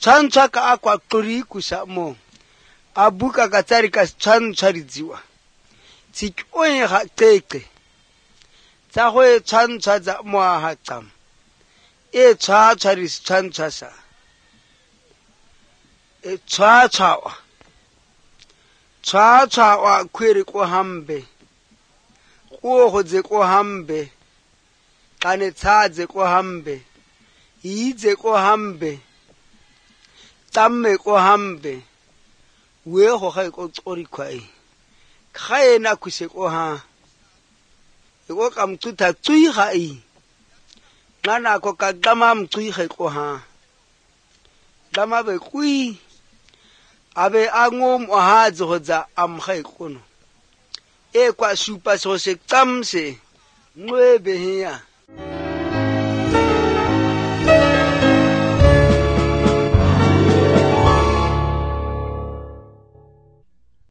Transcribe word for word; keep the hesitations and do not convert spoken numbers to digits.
Chancha ka akwa tori kusa mo. Abuka katari ka chancha ridziwa. Tikoye ha teke. Tahoe chancha za mo ha tam. E chancha ris chancha sa. E chancha wa. Chancha wa kweri ko hambe. Ko hoze ko hambe. Kane tsadze ko hambe. Idze ko hambe. Tamme ko hambe. We ho ga ko tsori kwai. Ga ena kuse ko ha. Ego ka mtsuta tsui ga i. Ngana ko ka dama mtsui ga ko ha. Dama be kui. Abe angom o ha tsoza am ga ikono. E kwa supa so se tsamse. Nwebe hiya.